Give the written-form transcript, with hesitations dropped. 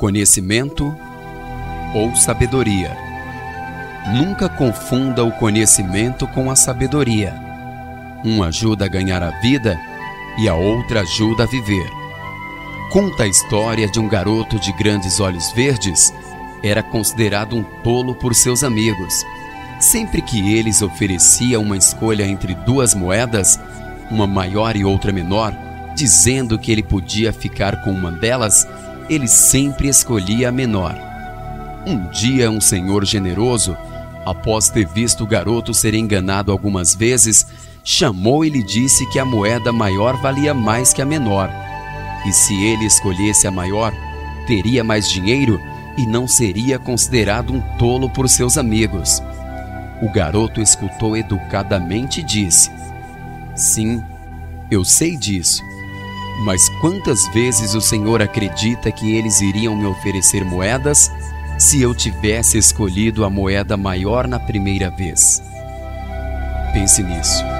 conhecimento ou sabedoria. Nunca confunda o conhecimento com a sabedoria. Um ajuda a ganhar a vida e a outra ajuda a viver. Conta a história de um garoto de grandes olhos verdes. Era considerado um tolo por seus amigos. Sempre que eles ofereciam uma escolha entre duas moedas, uma maior e outra menor, dizendo que ele podia ficar com uma delas, ele sempre escolhia a menor. Um dia, um senhor generoso, após ter visto o garoto ser enganado algumas vezes, chamou e lhe disse que a moeda maior valia mais que a menor. E se ele escolhesse a maior, teria mais dinheiro e não seria considerado um tolo por seus amigos. O garoto escutou educadamente e disse: "Sim, eu sei disso. Mas quantas vezes o Senhor acredita que eles iriam me oferecer moedas se eu tivesse escolhido a moeda maior na primeira vez?" Pense nisso.